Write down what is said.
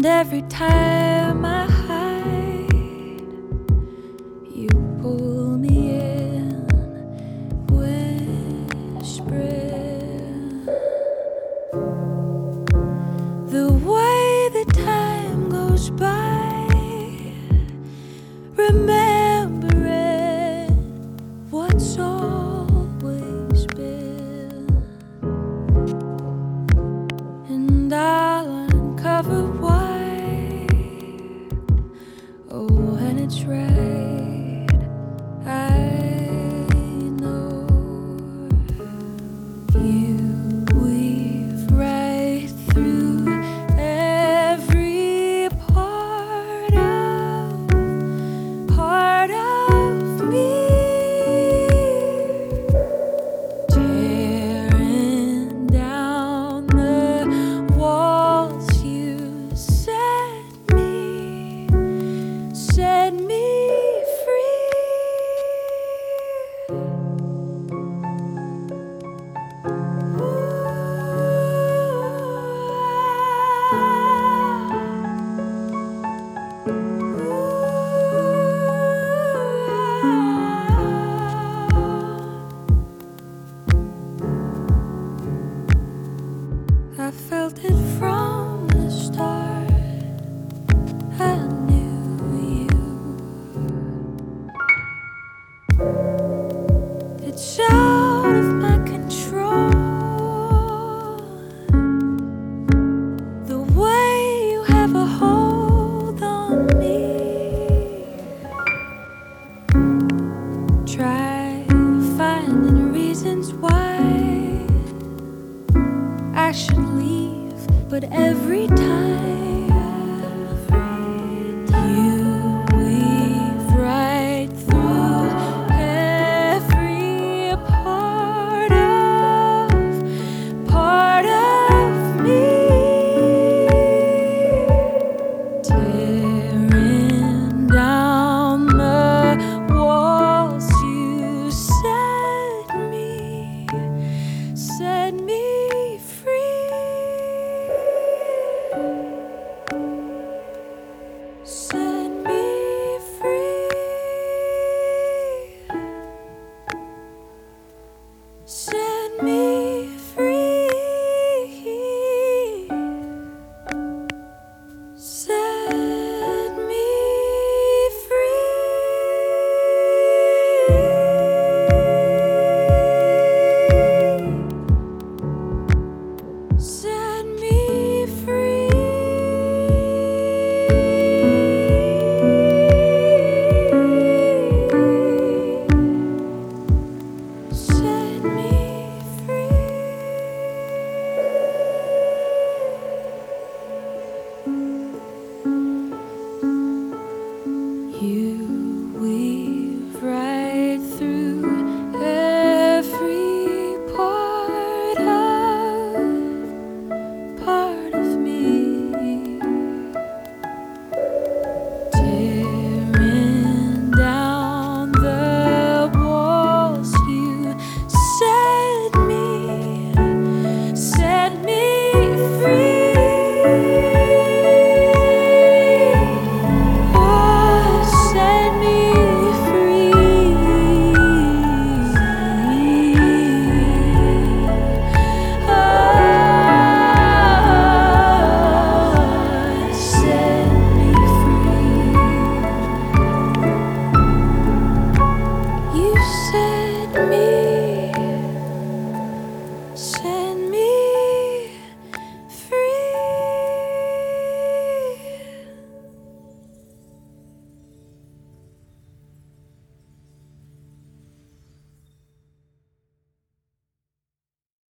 every time I hide, you pull me in, whispering. The way the time goes by, remembering what's always been, and I'll uncover why. Oh, and it's right, I know. You weave right through every part of me, tearing down the walls. You set me free. I felt it from the start. I knew you. It's out of my control, the way you have a hold on me. Try finding reasons why I should leave, but every time you weave right through every part of me, tearing down the walls. You set me free. Set me free. Set me free. Set me free. Set me free. Set me free. You